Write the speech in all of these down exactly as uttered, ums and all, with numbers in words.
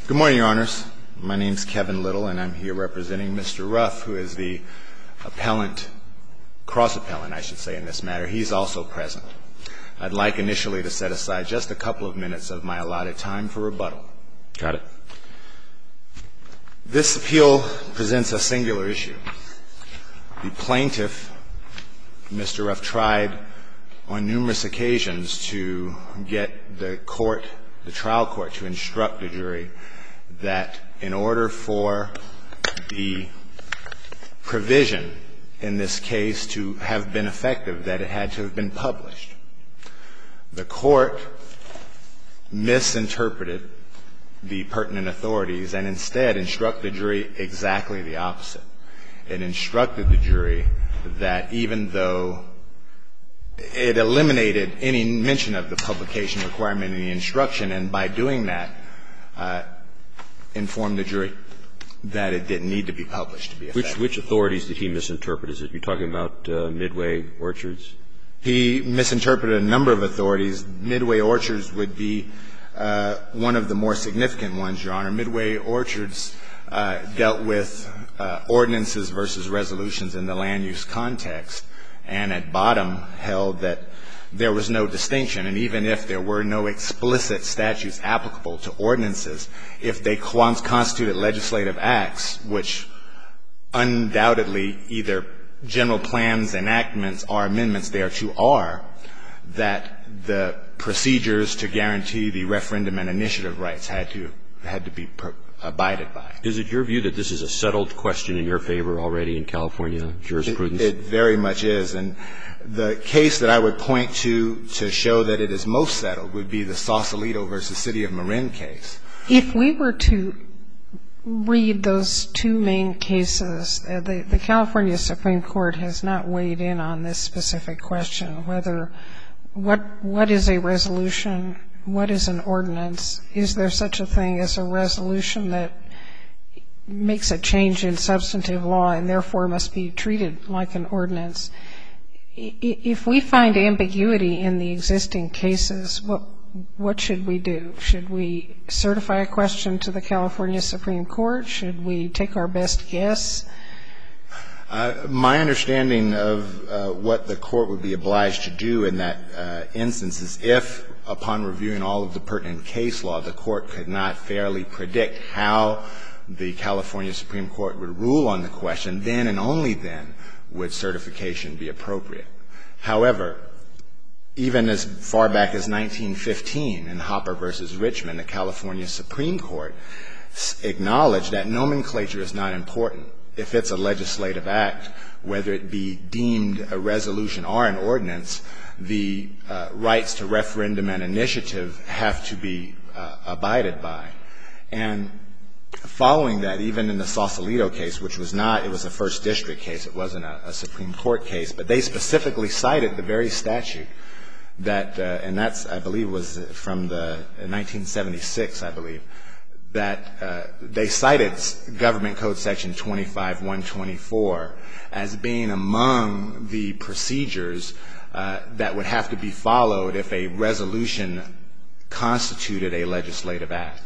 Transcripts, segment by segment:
Good morning, Your Honors. My name is Kevin Little, and I'm here representing Mister Ruff, who is the appellant, cross-appellant, I should say, in this matter. He's also present. I'd like initially to set aside just a couple of minutes of my allotted time for rebuttal. Got it. This appeal presents a singular issue. The plaintiff, Mister Ruff, tried on numerous occasions to get the court, the trial court, to instruct the jury that in order for the provision in this case to have been effective, that it had to have been published. The court misinterpreted the pertinent authorities and instead instructed the jury exactly the opposite. It instructed the jury that even though it eliminated any mention of the publication requirement in the instruction, and by doing that, uh, informed the jury that it didn't need to be published to be effective. Which, which authorities did he misinterpret? Is it you're talking about uh, Midway Orchards? He misinterpreted a number of authorities. Midway Orchards would be uh, one of the more significant ones, Your Honor. Midway Orchards uh, dealt with uh, ordinances versus resolutions in the land use context, and at bottom held that there was no distinction, and even if there were no explicit statutes applicable to ordinances, if they constituted legislative acts, which undoubtedly either general plans, enactments, or amendments thereto are, that the procedures to guarantee the referendum and initiative rights had to had to be per, abided by. Is it your view that this is a settled question in your favor already in California jurisprudence? It, it very much is, and the case that I would point to to show that it is most settled would be the Sausalito versus City of Marin case. If we were to read those two main cases, uh, the, the California Supreme Court has not weighed in on this specific question, whether what what is a resolution, what is an ordinance, is there such a thing as a resolution that makes a change in substantive law and therefore must be treated like an ordinance? If we find ambiguity in the existing cases, what what should we do? Should we certify a question to the California Supreme Court? Should we take our best guess? Uh, my understanding of uh, what the court would be obliged to do in that uh, instance is if, upon reviewing all of the pertinent case law, the court could not fairly predict how the California Supreme Court would rule on the question, then and only then would certification be appropriate. However, even as far back as nineteen fifteen in Hopper versus Richmond, the California Supreme Court acknowledged that nomenclature is not important. If it's a legislative act, whether it be deemed a resolution or an ordinance, the uh, rights to referendum and initiative have to be uh, abided by. And following that, even in the Sausalito case, which was not, it was a first district case, it wasn't a, a Supreme Court case, but they specifically cited the very statute that, uh, and that's, I believe, was from the nineteen seventy-six, I believe, that uh, they cited Government Code Section twenty-five one twenty-four as being among the procedures uh, that would have to be followed if a resolution constituted a legislative act.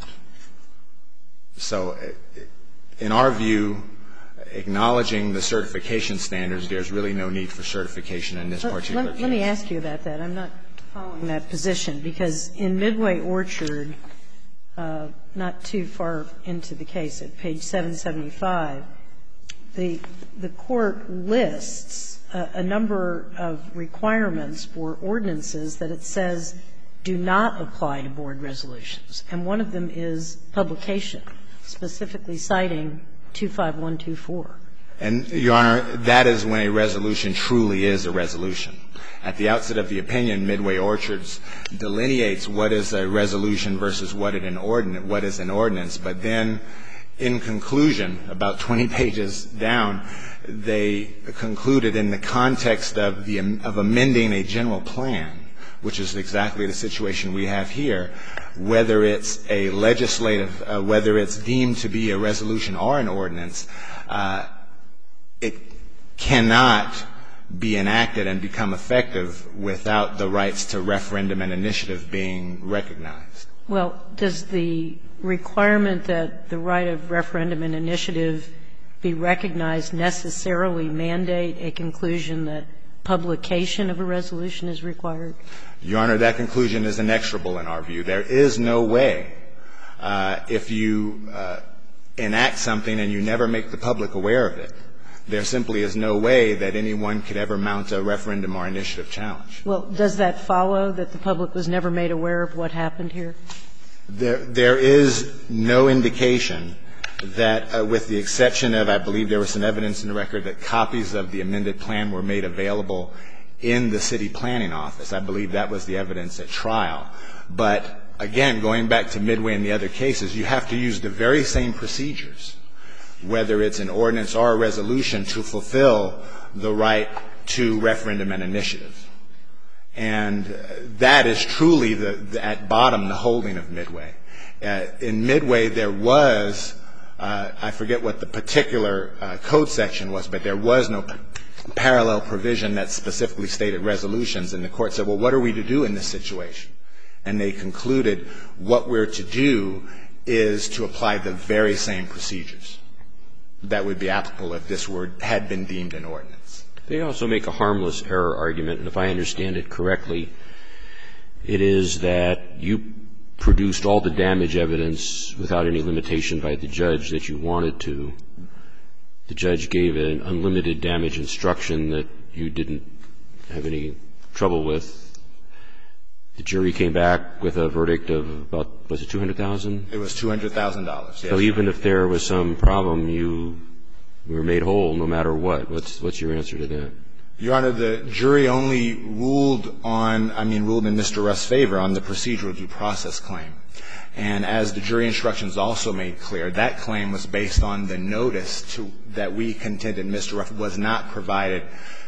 So in our view, acknowledging the certification standards, there's really no need for certification in this particular let, case. Let me ask you about that. I'm not following that position, because in Midway Orchard, uh, not too far into the case, at page seven seventy-five, the, the court lists a, a number of requirements for ordinances that it says do not apply to board resolutions, and one of them is publication, specifically citing two five one two four. And, Your Honor, that is when a resolution truly is a resolution. At the outset of the opinion, Midway Orchards delineates what is a resolution versus what is an ordinance, what is an ordinance, but then in conclusion, about twenty pages down, they concluded in the context of the of amending a general plan, which is exactly the situation we have here, whether it's a legislative, uh, whether it's deemed to be a resolution or an ordinance, uh, it cannot be enacted and become effective without the rights to referendum and initiative being recognized. Well, does the requirement that the right of referendum and initiative be recognized necessarily mandate a conclusion that publication of a resolution is required? Your Honor, that conclusion is inexorable in our view. There is no way, uh, if you uh, enact something and you never make the public aware of it, there simply is no way that anyone could ever mount a referendum or initiative challenge. Well, does that follow that the public was never made aware of what happened here? There, there is no indication that, uh, with the exception of, I believe there was some evidence in the record that copies of the amended plan were made available in the city planning office. I believe that was the evidence at trial. But again, going back to Midway and the other cases, you have to use the very same procedures, whether it's an ordinance or a resolution, to fulfill the right to referendum and initiative. And that is truly, the, the, at bottom, the holding of Midway. Uh, in Midway, there was, uh, I forget what the particular uh, code section was, but there was no p- parallel provision that specifically stated resolutions. And the court said, well, what are we to do in this situation? And they concluded what we're to do is to apply the very same procedures that would be applicable if this were, had been deemed an ordinance. They also make a harmless error argument, and if I understand it correctly, it is that you produced all the damage evidence without any limitation by the judge that you wanted to. The judge gave an unlimited damage instruction that you didn't have any trouble with. The jury came back with a verdict of about, was it two hundred thousand dollars? It was two hundred thousand dollars, yes. So even if there was some problem, you were made whole no matter what. What's, what's your answer to that? Your Honor, the jury only ruled on, I mean, ruled in Mister Ruff's favor on the procedural due process claim. And as the jury instructions also made clear, that claim was based on the notice to, that we contended Mister Ruff was not provided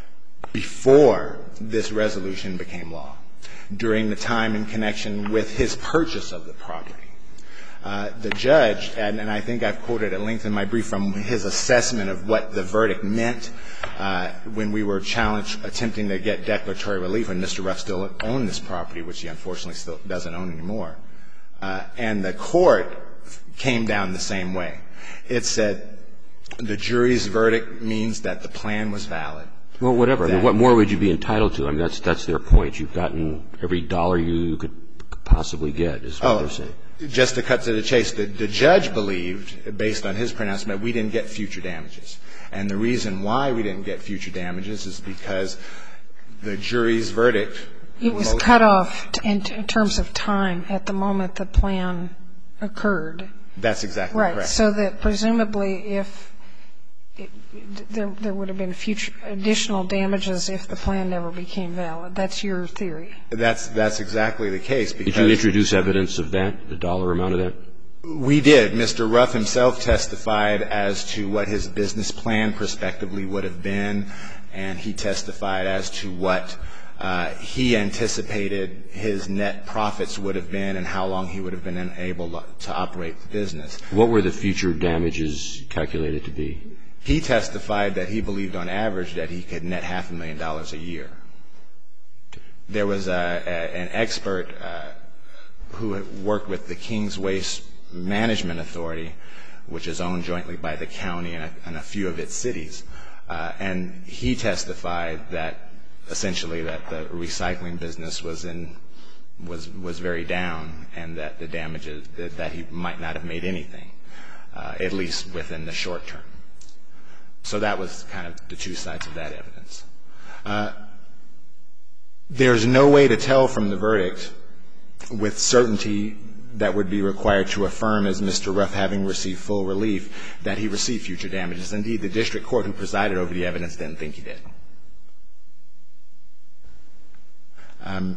before this resolution became law, during the time in connection with his purchase of the property. Uh, the judge, and, and I think I've quoted at length in my brief from his assessment of what the verdict meant uh, when we were challenged, attempting to get declaratory relief when Mister Ruff still owned this property, which he unfortunately still doesn't own anymore. Uh, and the court came down the same way. It said the jury's verdict means that the plan was valid. Well, whatever. I mean, what more would you be entitled to? I mean, that's that's their point. You've gotten every dollar you could possibly get, is what oh, they're saying. Just to cut to the chase, the, the judge believed, based on his pronouncement, we didn't get future damages. And the reason why we didn't get future damages is because the jury's verdict. It was cut off in, in terms of time at the moment the plan occurred. That's exactly right. correct. So that presumably if it, there, there would have been future additional damages if the plan never became valid. That's your theory. That's that's exactly the case. Did you introduce evidence of that, the dollar amount of that? We did. Mister Ruff himself testified as to what his business plan prospectively would have been, and he testified as to what uh, he anticipated his net profits would have been and how long he would have been able to operate the business. What were the future damages calculated to be? He testified that he believed on average that he could net half a million dollars a year. There was a, a, an expert uh, who had worked with the Kings Waste Management Authority, which is owned jointly by the county and a, and a few of its cities, uh, and he testified that essentially that the recycling business was in was was very down, and that the damages that, that he might not have made anything, uh, at least within the short term. So that was kind of the two sides of that evidence. Uh, there's no way to tell from the verdict with certainty that would be required to affirm, as Mister Ruff having received full relief, that he received future damages. Indeed, the district court who presided over the evidence didn't think he did. Um,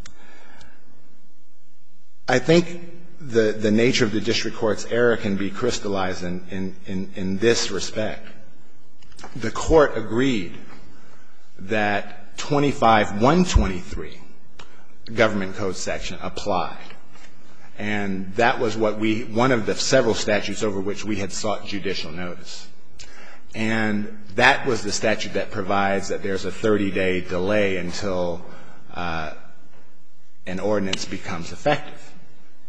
I think the, the nature of the district court's error can be crystallized in, in, in, in this respect. The court agreed that twenty-five one twenty-three government code section applied. And that was what we, one of the several statutes over which we had sought judicial notice. And that was the statute that provides that there's a thirty-day delay until uh, an ordinance becomes effective.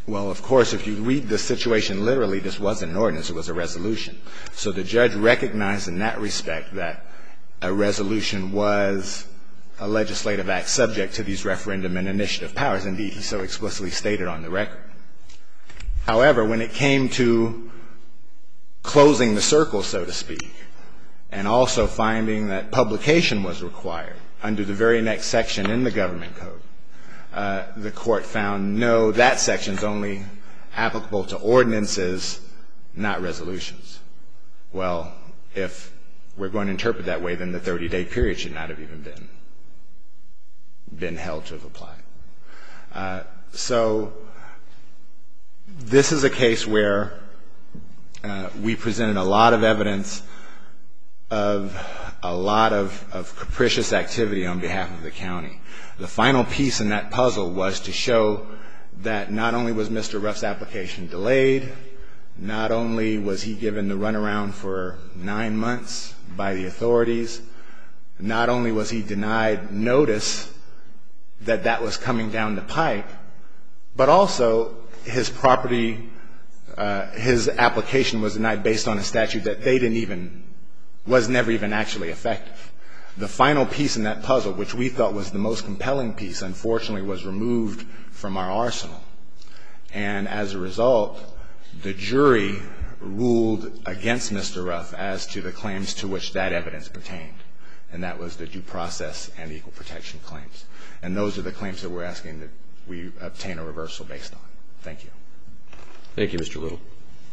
Well, of course, if you read the situation literally, this wasn't an ordinance, it was a resolution. So the judge recognized in that respect that a resolution was a legislative act subject to these referendum and initiative powers. Indeed, he so explicitly stated on the record. However, when it came to closing the circle, so to speak, and also finding that publication was required under the very next section in the government code, uh, the court found, no, that section's only applicable to ordinances, not resolutions. Well, if we're going to interpret that way, then the thirty-day period should not have even been, been held to have applied. Uh, so this is a case where uh, we presented a lot of evidence of a lot of, of capricious activity on behalf of the county. The final piece in that puzzle was to show that not only was Mister Ruff's application delayed, not only was he given the runaround for nine months by the authorities, not only was he denied notice that that was coming down the pipe, but also his property, uh, his application was denied based on a statute that they didn't even, was never even actually effective. The final piece in that puzzle, which we thought was the most compelling piece, unfortunately was removed from our arsenal. And as a result, the jury ruled against Mister Ruff as to the claims to which that evidence pertained, and that was the due process and equal protection claims. And those are the claims that we're asking that we obtain a reversal based on. Thank you. Thank you, Mister Little.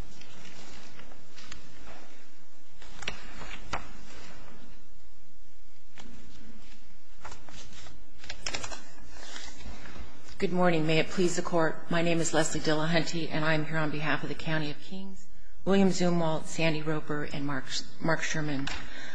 Good morning. May it please the Court. My name is Leslie Dillahunty, and I'm here on behalf of the County of Kings, William Zumwalt, Sandy Roper, and Mark, Mark Sherman.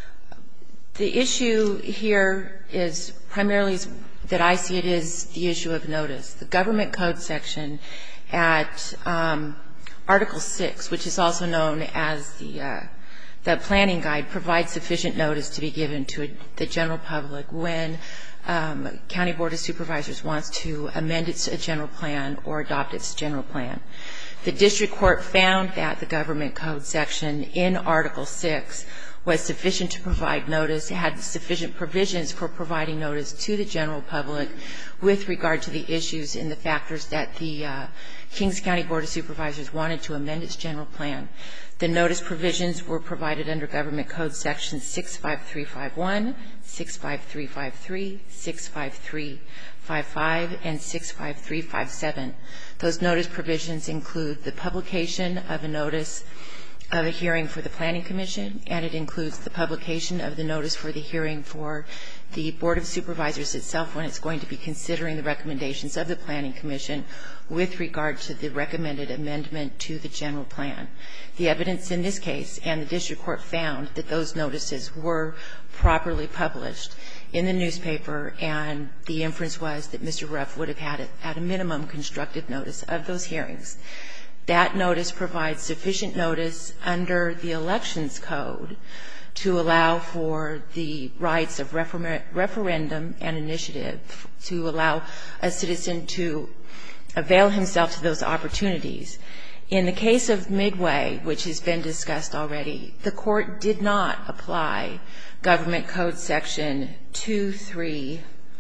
The issue here is primarily that I see it is the issue of notice. The Government Code section at um, Article six, which is also known as the, uh, the Planning Guide, provides sufficient notice to be given to the general public when Um, County Board of Supervisors wants to amend its general plan or adopt its general plan. The district court found that the Government Code section in Article six was sufficient to provide notice. It had sufficient provisions for providing notice to the general public with regard to the issues and the factors that the uh, Kings County Board of Supervisors wanted to amend its general plan. The notice provisions were provided under Government Code Section six five three five one, six five three five three, six five three five five, and six five three five seven. Those notice provisions include the publication of a notice of a hearing for the Planning Commission, and it includes the publication of the notice for the hearing for the Board of Supervisors itself when it's going to be considering the recommendations of the Planning Commission with regard to the recommended amendment to the general plan. The evidence in this case and the district court found that those notices were properly published in the newspaper, and the inference was that Mister Ruff would have had, at a minimum, constructive notice of those hearings. That notice provides sufficient notice under the Elections Code to allow for the rights of refer referendum and initiative, to allow a citizen to avail himself to those opportunities. In the case of Midway, which has been discussed already, the court did not apply Government Code Section two three,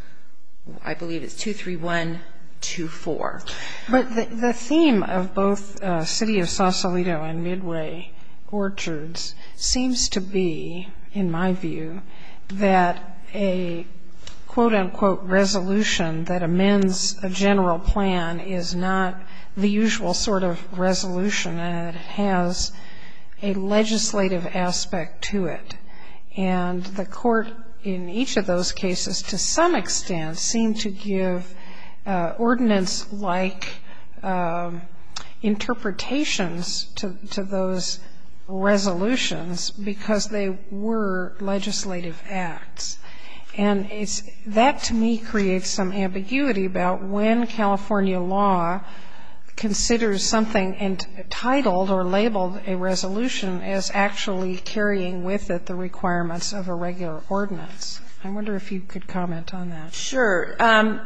I believe it's two three one two four. But the, the theme of both uh, City of Sausalito and Midway Orchards seems to be, in my view, that a quote-unquote resolution that amends a general plan is not the usual sort of resolution, and it has a legislative aspect to it. And the court in each of those cases, to some extent, seemed to give uh, ordinance-like uh, interpretations to, to those resolutions because they were legislative acts. And it's, that to me creates some ambiguity about when California law considers something entitled or labeled a resolution as actually carrying with it the requirements of a regular ordinance. I wonder if you could comment on that. Sure. Um,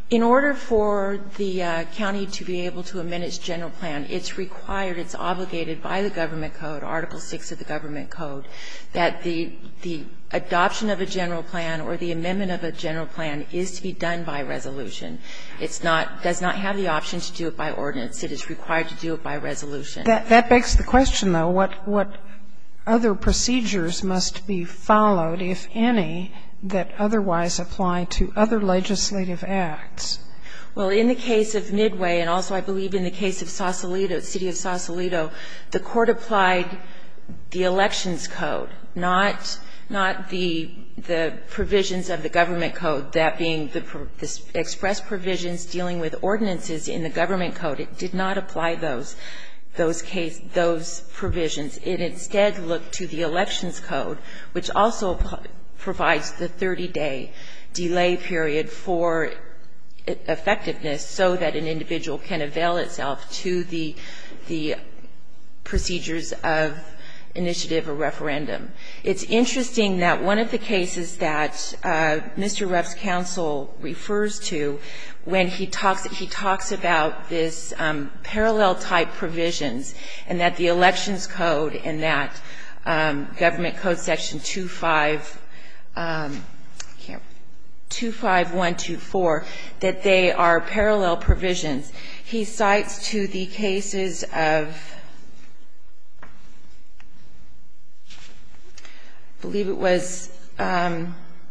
In order for the uh, county to be able to amend its general plan, it's required, it's obligated by the government code, Article six of the government code, that the the adoption of a general plan or the amendment of a general plan is to be done by resolution. It's not, does not have the option to do it by ordinance. It is required to do it by resolution. That, that begs the question, though, what, what other procedures must be followed, if any, that otherwise apply to other legislative acts? Well, in the case of Midway, and also I believe in the case of Sausalito, City of Sausalito, the court applied the elections code, not not the the provisions of the government code, that being the, the express provisions dealing with ordinances in the government code. It did not apply those those case those provisions. It instead looked to the elections code, which also provides the thirty-day delay period for effectiveness so that an individual can avail itself to the the procedures of initiative or referendum. It's interesting that one of the cases that uh, Mister Ruff's counsel refers to when he talks, he talks about this um, parallel type provisions, and that the elections code and that um, government code section two five um, two five one two four, that they are parallel provisions. He cites to the cases of, I believe it was um,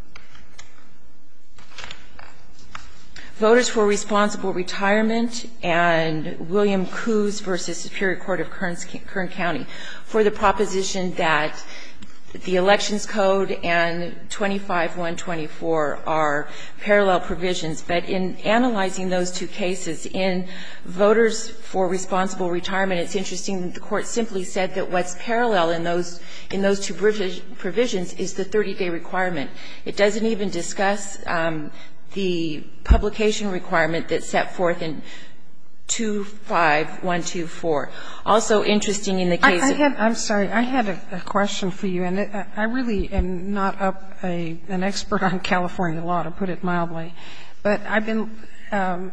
Voters for Responsible Retirement and William Coos versus Superior Court of Kern County, for the proposition that the elections code and twenty-five one twenty-four are parallel provisions. But in analyzing those two cases, in Voters for Responsible Retirement, it's interesting that the court simply said that what's parallel in those in those two provisions is the thirty-day requirement. It doesn't even discuss um, the publication requirement that's set forth in two five one two four. Also interesting in the case I, I of had, I'm sorry, I had a, a question for you, and it, I really am not up a, an expert on California law, to put it mildly, but I've been, um,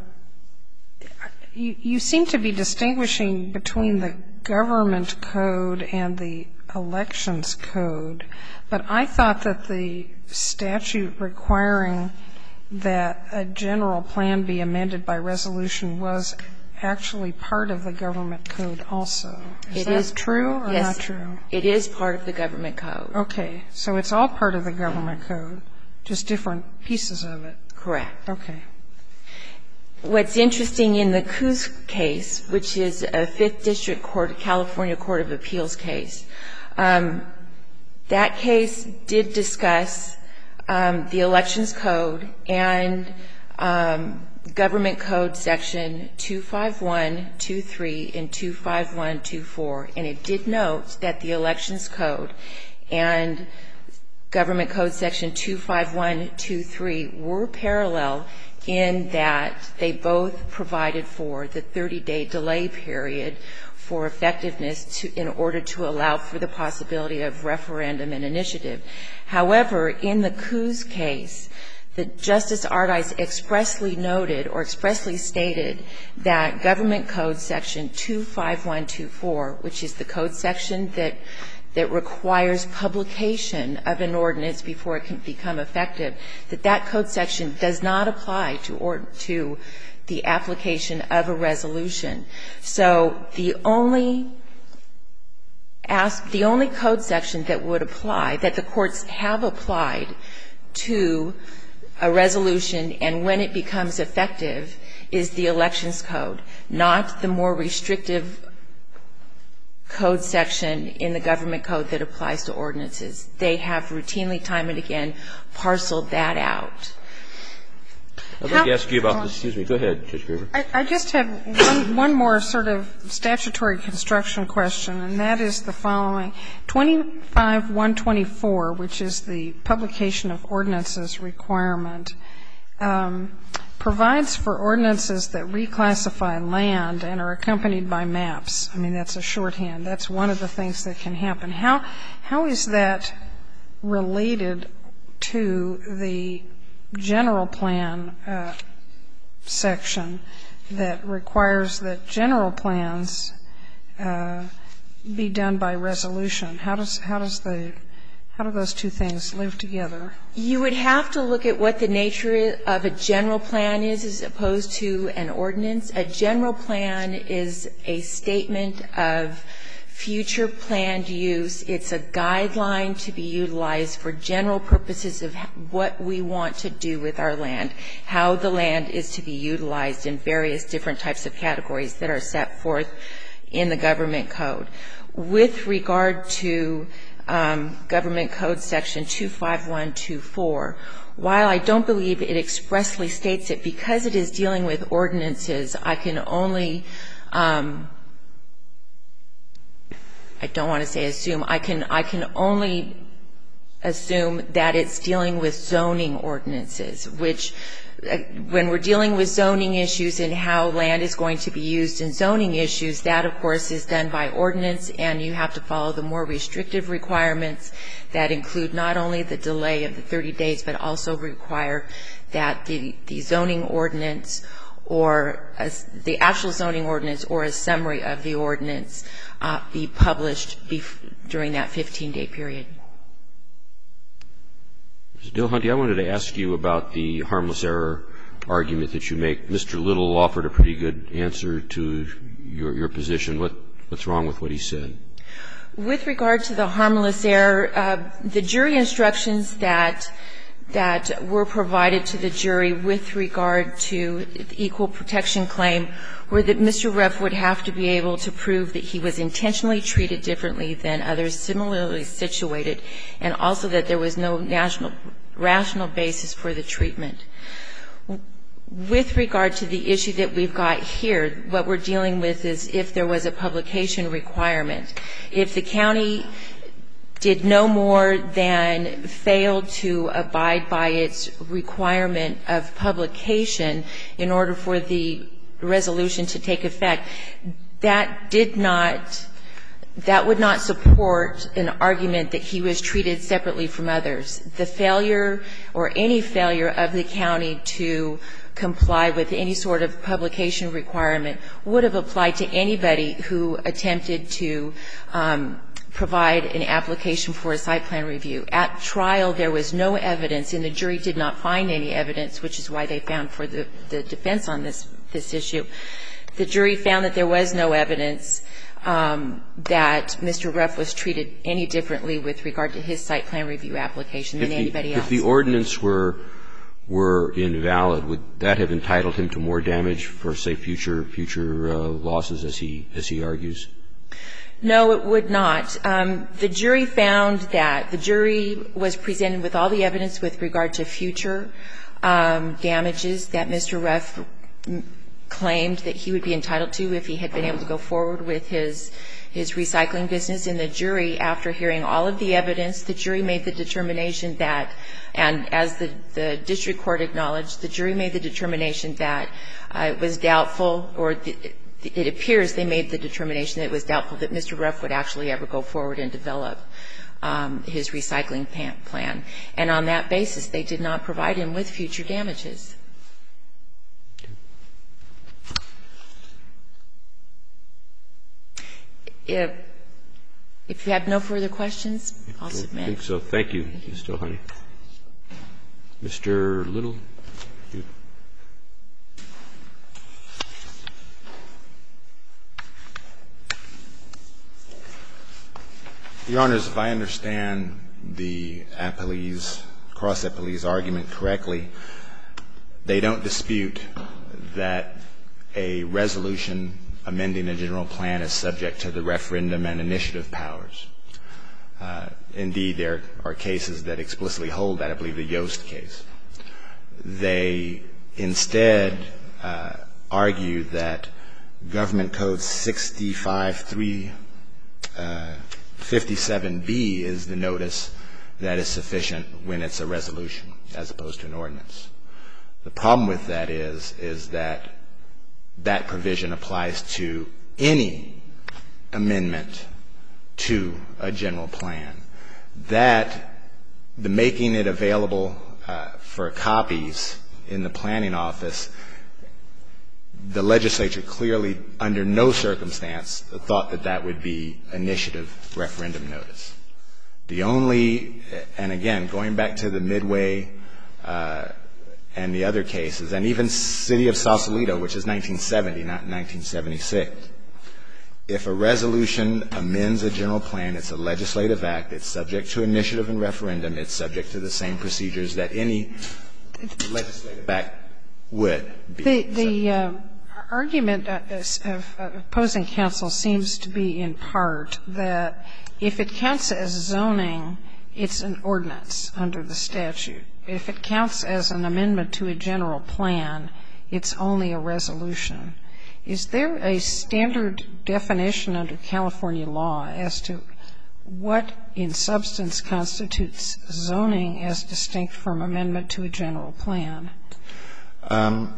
you, you seem to be distinguishing between the government code and the elections code, but I thought that the statute requiring that a general plan be amended by resolution was actually part of the government code also. Is that true or not true? It is part of the government code. Okay. So it's all part of the government code, just different pieces of it. Correct. Okay. What's interesting in the Coos case, which is a Fifth District Court, California Court of Appeals case, um, that case did discuss um, the elections code and um, Government Code Section two five one two three and two five one two four, and it did note that the Elections Code and Government Code Section two five one two three were parallel in that they both provided for the thirty-day delay period for effectiveness to, in order to allow for the possibility of referendum and initiative. However, in the Coos case, the Justice Ardice expressly noted or expressly stated that Government Code Section two five one two four, which is the code section that that requires publication of an ordinance before it can become effective, that that code section does not apply to or to the application of a resolution. So the only ask the only code section that would apply, that the courts have applied to a resolution and when it becomes effective, is the Elections Code, not the more restrictive code section in the Government Code that applies to ordinances. They have routinely, time and again, parceled that out. I'd like to ask you about this. Excuse me. Go ahead, Judge Graber. I, I just have one, one more sort of statutory construction question, and that is the following. twenty-five one twenty-four, which is the publication of ordinances requirement, um, provides for ordinances that reclassify land and are accompanied by maps. I mean, that's a shorthand. That's one of the things that can happen. How, how is that related to the general plan uh, section that requires that general plans uh, be done by resolution. How does how does the how do those two things live together? You would have to look at what the nature of a general plan is as opposed to an ordinance. A general plan is a statement of future planned use. It's a guideline to be utilized for general purposes of what we want to do with our land, how the land is to be utilized in various different types of categories that are set forth in the government code. With regard to um, government code section two five one two four, while I don't believe it expressly states it, because it is dealing with ordinances, I can only um, I don't want to say assume. I can I can only assume that it's dealing with zoning ordinances, which uh, when we're dealing with zoning issues and how land is going to be used in zoning issues, that of course is done by ordinance, and you have to follow the more restrictive requirements that include not only the delay of the thirty days, but also require that the, the zoning ordinance or a, the actual zoning ordinance or a summary of the ordinance uh, be published bef- during that fifteen-day period. Miz Dillahunty, I wanted to ask you about the harmless error argument that you make. Mister Little offered a pretty good answer to your, your position. What, what's wrong with what he said? With regard to the harmless error, uh, the jury instructions that that were provided to the jury with regard to the equal protection claim were that Mister Ruff would have to be able to prove that he was intentionally treated differently than others similarly situated, and also that there was no national, rational basis for the treatment. With regard to the issue that we've got here, what we're dealing with is if there was a publication requirement. If the county did no more than fail to abide by its requirement of publication in order for the resolution to take effect, that did not, that would not support an argument that he was treated separately from others. The failure or any failure of the county to comply with any sort of publication requirement would have applied to anybody who attempted to um, provide an application for a site plan review. At trial, there was no evidence, and the jury did not find any evidence, which is why they found for the, the defense on this, this issue. The jury found that there was no evidence um, that Mister Ruff was treated any differently with regard to his site plan review application than if the, anybody else. If the ordinance were were invalid, would that have entitled him to more damage for, say, future future uh, losses, as he as he argues? No, it would not. Um, the jury found that the jury was presented with all the evidence with regard to future um, damages that Mister Ruff claimed that he would be entitled to if he had been able to go forward with his his recycling business. And the jury, after hearing all of the evidence, the jury made the determination that, and as the, the district court acknowledged, the jury made the determination that uh, it was doubtful, or the, it appears they made the determination that it was doubtful that Mister Ruff would actually ever go forward and develop um, his recycling plan. And on that basis, they did not provide him with future damages. If, if you have no further questions, I'll submit. I think so. Thank you, Miz Dillahunty. Mister Little. You. Your Honors, if I understand the appellee's, cross-appellee's argument correctly, they don't dispute that a resolution amending a general plan is subject to the referendum and initiative powers. Uh, indeed, there are cases that explicitly hold that. I believe the Yost case. They instead uh, argue that Government Code sixty-five three fifty-seven B is the notice that is sufficient when it's a resolution as opposed to an ordinance. The problem with that is, is that that provision applies to any amendment to a general plan. That, the making it available uh, for copies in the planning office the legislature clearly, under no circumstance, thought that that would be initiative referendum notice. The only, and again, going back to the Midway uh, and the other cases, and even City of Sausalito, which is nineteen seventy, not nineteen seventy-six, if a resolution amends a general plan, it's a legislative act, it's subject to initiative and referendum, it's subject to the same procedures that any legislative act would be. The, the uh, argument of opposing counsel seems to be in part that if it counts as zoning, it's an ordinance under the statute. If it counts as an amendment to a general plan, it's only a resolution. Is there a standard definition under California law as to what in substance constitutes zoning as distinct from amendment to a general plan? Um,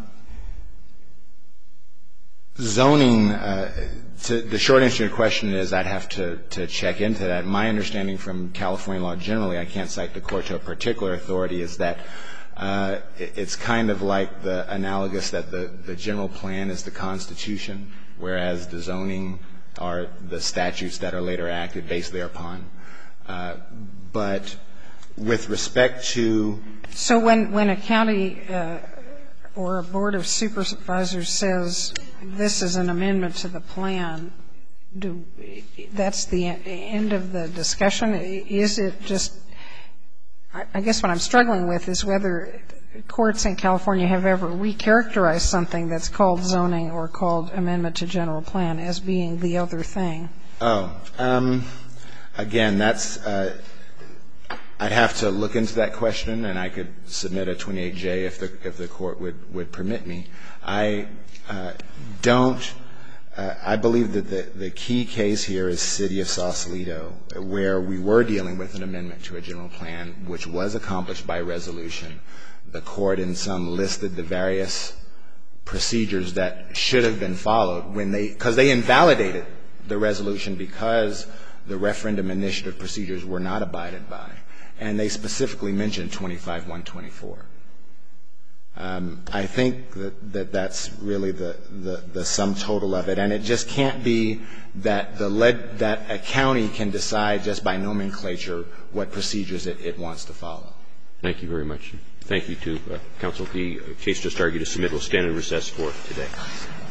zoning, uh, to, the short answer to your question is I'd have to, to check into that. My understanding from California law generally, I can't cite the court to a particular authority, is that uh, it, it's kind of like the analogous that the, the general plan is the Constitution, whereas the zoning are the statutes that are later acted based thereupon. Uh, but with respect to... So when, when a county uh, or a board of supervisors says this is an amendment to the plan, do, that's the end of the discussion? Is it just, I guess what I'm struggling with is whether courts in California have ever recharacterized something that's called zoning or called amendment to general plan as being the other thing. Oh, um, again, that's, uh, I'd have to look into that question, and I could submit a twenty-eight J if the if the court would, would permit me. I uh, don't. Uh, I believe that the the key case here is City of Sausalito, where we were dealing with an amendment to a general plan, which was accomplished by resolution. The court in some listed the various procedures that should have been followed when they, because they invalidated the resolution because the referendum initiative procedures were not abided by. And they specifically mentioned twenty-five one twenty-four. Um, I think that, that that's really the, the, the sum total of it. And it just can't be that, the led, that a county can decide just by nomenclature what procedures it, it wants to follow. Thank you very much. Thank you to uh, counsel. The case just argued is submitted. We'll stand in recess for today.